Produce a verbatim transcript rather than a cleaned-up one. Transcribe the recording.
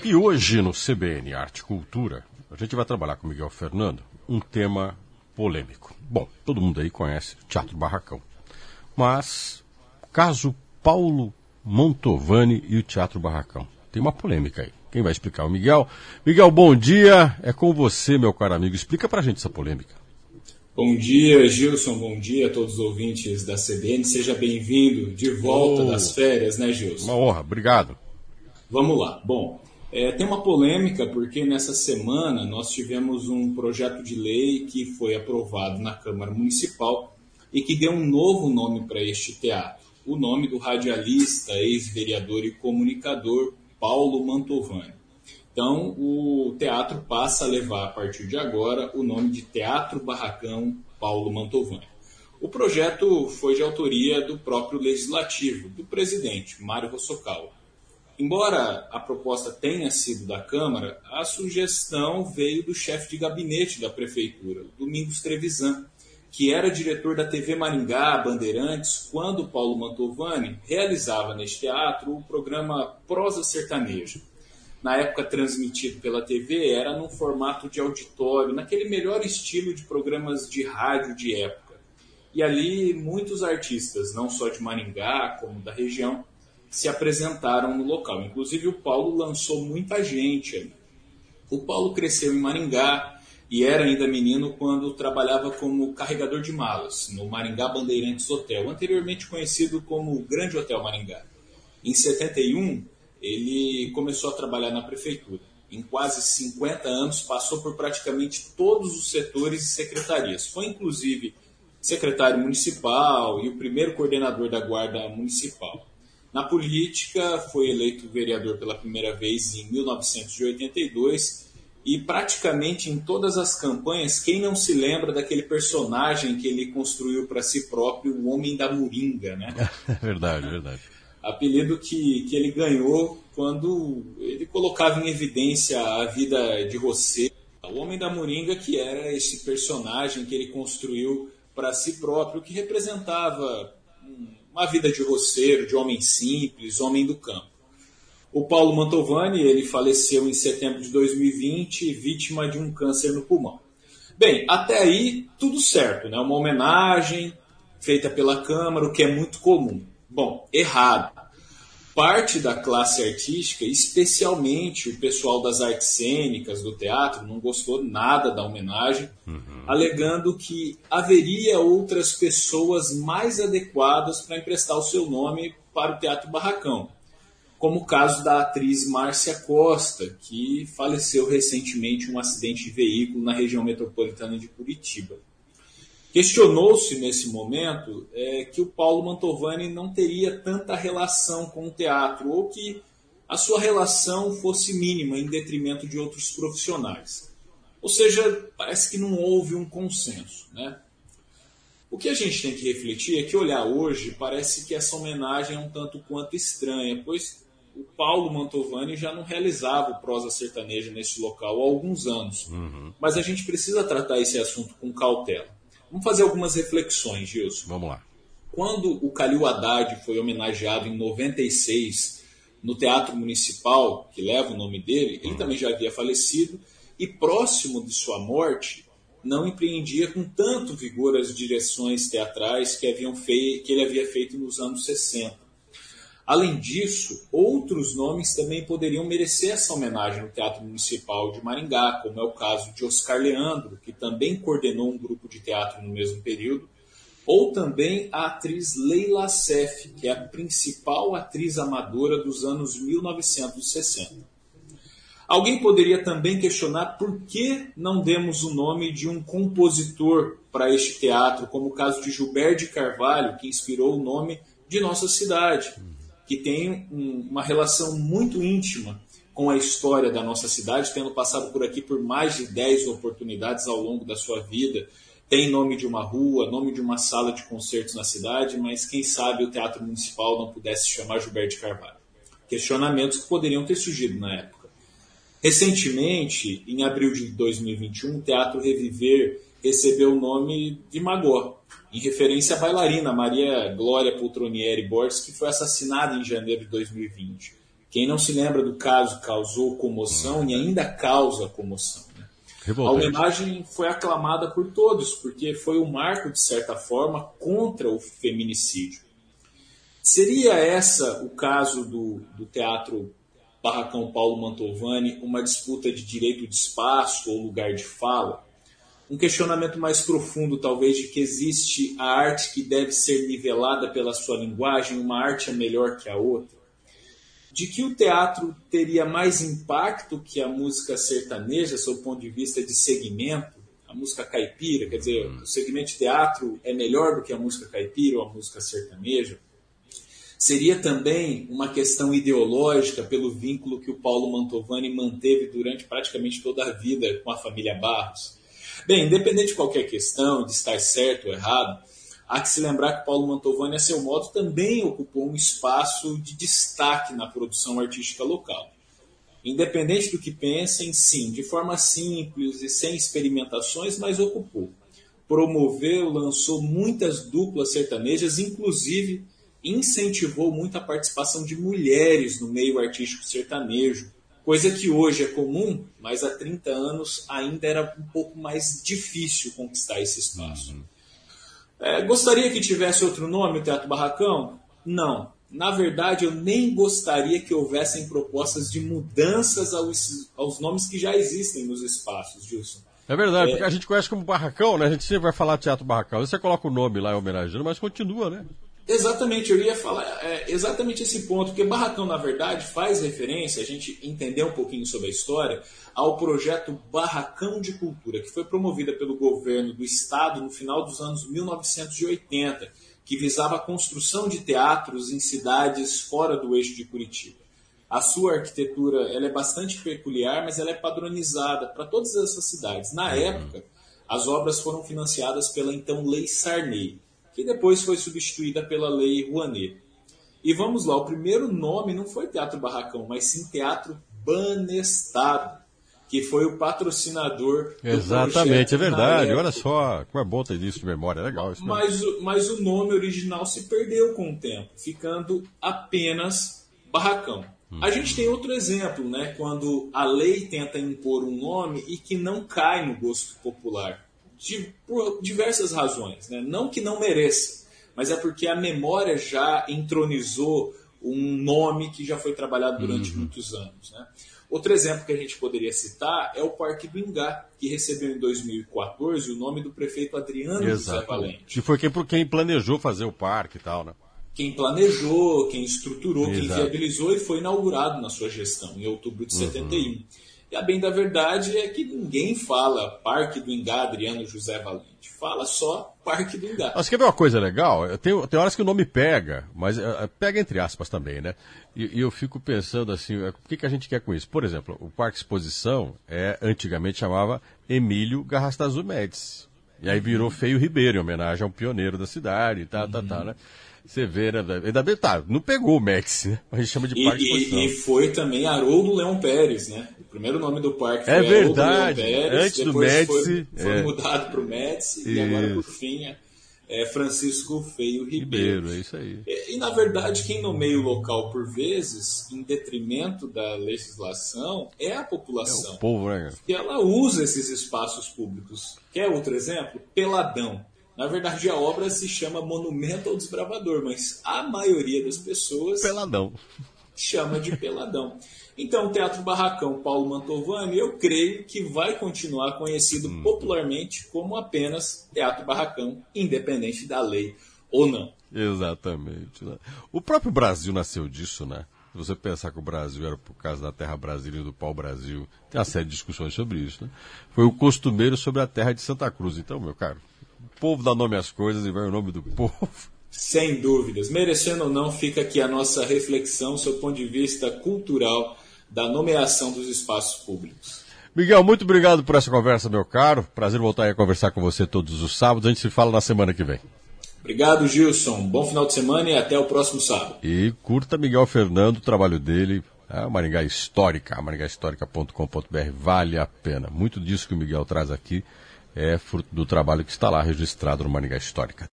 E hoje no C B N Arte e Cultura, a gente vai trabalhar com o Miguel Fernando um tema polêmico. Bom, todo mundo aí conhece o Teatro Barracão. Mas, caso Paulo Mantovani e o Teatro Barracão. Tem uma polêmica aí. Quem vai explicar? O Miguel. Miguel, bom dia. É com você, meu caro amigo. Explica pra gente essa polêmica. Bom dia, Gilson. Bom dia a todos os ouvintes da C B N. Seja bem-vindo de volta oh, das férias, né, Gilson? Uma honra. Obrigado. Vamos lá. Bom, é, tem uma polêmica porque nessa semana nós tivemos um projeto de lei que foi aprovado na Câmara Municipal e que deu um novo nome para este teatro. O nome do radialista, ex-vereador e comunicador Paulo Mantovani. Então, o teatro passa a levar, a partir de agora, o nome de Teatro Barracão Paulo Mantovani. O projeto foi de autoria do próprio Legislativo, do presidente, Mário Rossokawa. Embora a proposta tenha sido da Câmara, a sugestão veio do chefe de gabinete da Prefeitura, Domingos Trevisan, que era diretor da T V Maringá, Bandeirantes, quando Paulo Mantovani realizava neste teatro o programa Prosa Sertaneja. Na época transmitido pela T V, era num formato de auditório, naquele melhor estilo de programas de rádio de época. E ali muitos artistas, não só de Maringá, como da região, se apresentaram no local. Inclusive o Paulo lançou muita gente ali. O Paulo cresceu em Maringá e era ainda menino quando trabalhava como carregador de malas no Maringá Bandeirantes Hotel, anteriormente conhecido como Grande Hotel Maringá. Em setenta e um, ele começou a trabalhar na prefeitura. Em quase cinquenta anos, passou por praticamente todos os setores e secretarias. Foi, inclusive, secretário municipal e o primeiro coordenador da Guarda Municipal. Na política, foi eleito vereador pela primeira vez em mil novecentos e oitenta e dois e praticamente em todas as campanhas, quem não se lembra daquele personagem que ele construiu para si próprio, o Homem da Moringa, né? Verdade, verdade. Apelido que, que ele ganhou quando ele colocava em evidência a vida de roceiro. O Homem da Moringa, que era esse personagem que ele construiu para si próprio, que representava uma vida de roceiro, de homem simples, homem do campo. O Paulo Mantovani, ele faleceu em setembro de dois mil e vinte, vítima de um câncer no pulmão. Bem, até aí tudo certo, né? Uma homenagem feita pela Câmara, o que é muito comum. Bom, errado. Parte da classe artística, especialmente o pessoal das artes cênicas, do teatro, não gostou nada da homenagem, uhum. alegando que haveria outras pessoas mais adequadas para emprestar o seu nome para o Teatro Barracão, como o caso da atriz Márcia Costa, que faleceu recentemente em um acidente de veículo na região metropolitana de Curitiba. Questionou-se nesse momento é, que o Paulo Mantovani não teria tanta relação com o teatro, ou que a sua relação fosse mínima em detrimento de outros profissionais. Ou seja, parece que não houve um consenso, né? O que a gente tem que refletir é que olhar hoje parece que essa homenagem é um tanto quanto estranha, pois o Paulo Mantovani já não realizava o Prosa Sertaneja nesse local há alguns anos. Uhum. Mas a gente precisa tratar esse assunto com cautela. Vamos fazer algumas reflexões, Gilson. Vamos lá. Quando o Calil Haddad foi homenageado em noventa e seis no Teatro Municipal, que leva o nome dele, ele uhum. também já havia falecido, e próximo de sua morte, não empreendia com tanto vigor as direções teatrais que, haviam fei- que ele havia feito nos anos sessenta. Além disso, outros nomes também poderiam merecer essa homenagem no Teatro Municipal de Maringá, como é o caso de Oscar Leandro, que também coordenou um grupo de teatro no mesmo período, ou também a atriz Leila Assef, que é a principal atriz amadora dos anos mil novecentos e sessenta. Alguém poderia também questionar por que não demos o nome de um compositor para este teatro, como o caso de Gilberto de Carvalho, que inspirou o nome de nossa cidade, que tem um, uma relação muito íntima com a história da nossa cidade, tendo passado por aqui por mais de dez oportunidades ao longo da sua vida. Tem nome de uma rua, nome de uma sala de concertos na cidade, mas quem sabe o Teatro Municipal não pudesse se chamar Gilberto de Carvalho. Questionamentos que poderiam ter surgido na época. Recentemente, em abril de dois mil e vinte e um, o Teatro Reviver recebeu o nome de Magó, em referência à bailarina Maria Glória Poltronieri Borges, que foi assassinada em janeiro de dois mil e vinte. Quem não se lembra do caso causou comoção e ainda causa comoção. Né? A homenagem foi aclamada por todos, porque foi um marco, de certa forma, contra o feminicídio. Seria essa o caso do, do Teatro Barracão Paulo Mantovani, uma disputa de direito de espaço ou lugar de fala? Um questionamento mais profundo, talvez, de que existe a arte que deve ser nivelada pela sua linguagem, uma arte é melhor que a outra? De que o teatro teria mais impacto que a música sertaneja, sob o ponto de vista de segmento, a música caipira, quer dizer, o segmento de teatro é melhor do que a música caipira ou a música sertaneja? Seria também uma questão ideológica pelo vínculo que o Paulo Mantovani manteve durante praticamente toda a vida com a família Barros? Bem, independente de qualquer questão, de estar certo ou errado, há que se lembrar que Paulo Mantovani, a seu modo, também ocupou um espaço de destaque na produção artística local. Independente do que pensem, sim, de forma simples e sem experimentações, mas ocupou. Promoveu, lançou muitas duplas sertanejas, inclusive incentivou muito a participação de mulheres no meio artístico sertanejo, coisa que hoje é comum, mas há trinta anos ainda era um pouco mais difícil conquistar esse espaço. Uhum. É, gostaria que tivesse outro nome, o Teatro Barracão? Não. Na verdade, eu nem gostaria que houvessem propostas de mudanças aos, aos nomes que já existem nos espaços, Gilson. É verdade, é, porque a gente conhece como Barracão, né? A gente sempre vai falar Teatro Barracão. Você coloca o nome lá homenageando, mas continua, né? Exatamente, eu ia falar é, exatamente esse ponto, porque Barracão, na verdade, faz referência, a gente entender um pouquinho sobre a história, ao projeto Barracão de Cultura, que foi promovida pelo governo do estado no final dos anos mil novecentos e oitenta, que visava a construção de teatros em cidades fora do eixo de Curitiba. A sua arquitetura ela é bastante peculiar, mas ela é padronizada para todas essas cidades. Na época, as obras foram financiadas pela então Lei Sarney, que depois foi substituída pela Lei Rouanet. E vamos lá, o primeiro nome não foi Teatro Barracão, mas sim Teatro Banestado, que foi o patrocinador do Exatamente, é verdade. Olha só, como é bom ter isso de memória, é legal isso. Mas, mas o nome original se perdeu com o tempo, ficando apenas Barracão. Hum. A gente tem outro exemplo, né, quando a lei tenta impor um nome e que não cai no gosto popular. De, por diversas razões, né? Não que não mereça, mas é porque a memória já entronizou um nome que já foi trabalhado durante uhum. muitos anos. Né? Outro exemplo que a gente poderia citar é o Parque do Ingá, que recebeu em dois mil e quatorze o nome do prefeito Adriano José Valente. Que foi quem, quem planejou fazer o parque e tal, né? Quem planejou, quem estruturou, Exato. Quem viabilizou e foi inaugurado na sua gestão, em outubro de uhum. setenta e um. E a bem da verdade é que ninguém fala Parque do Ingá, Adriano José Valente. Fala só Parque do Ingá. Mas quer ver uma coisa legal? Tem, tem horas que o nome pega, mas uh, pega entre aspas também, né? E, e eu fico pensando assim, o que, que a gente quer com isso? Por exemplo, o Parque Exposição é, antigamente chamava Emílio Garrastazu Médici. E aí virou Feio Ribeiro, em homenagem a um pioneiro da cidade e tal, uhum. tal, tal, né? Você vê, né? Ainda bem, tá, não pegou o Médici, né? A gente chama de Parque e, Exposição. E, e foi também Haroldo Leão Pérez, né? O primeiro nome do parque foi é Haroldo verdade. Leão Pérez. Antes do Médici. Foi, foi é. mudado para o Médici. Isso. E agora, por fim, é, é Francisco Feio Ribeiro. Ribeiro, é isso aí. E, e, na verdade, quem nomeia o local, por vezes, em detrimento da legislação, é a população. É o povo, né? E ela usa esses espaços públicos. Quer outro exemplo? Peladão. Na verdade, a obra se chama Monumento ao Desbravador, mas a maioria das pessoas Peladão. chama de Peladão. Então, o Teatro Barracão Paulo Mantovani, eu creio que vai continuar conhecido hum. popularmente como apenas Teatro Barracão, independente da lei ou não. Exatamente. Né? O próprio Brasil nasceu disso, né? Se você pensar que o Brasil era por causa da terra brasileira e do pau-brasil, tem uma série de discussões sobre isso, né? Foi o costumeiro sobre a terra de Santa Cruz. Então, meu caro, o povo dá nome às coisas e vai o nome do povo. Sem dúvidas. Merecendo ou não, fica aqui a nossa reflexão sob o ponto de vista cultural da nomeação dos espaços públicos. Miguel, muito obrigado por essa conversa, meu caro. Prazer voltar a conversar com você todos os sábados. A gente se fala na semana que vem. Obrigado, Gilson. Bom final de semana e até o próximo sábado. E curta Miguel Fernando, o trabalho dele, a Maringá Histórica, maringá histórica ponto com ponto b r. Vale a pena. Muito disso que o Miguel traz aqui é fruto do trabalho que está lá registrado no Maringá Histórica.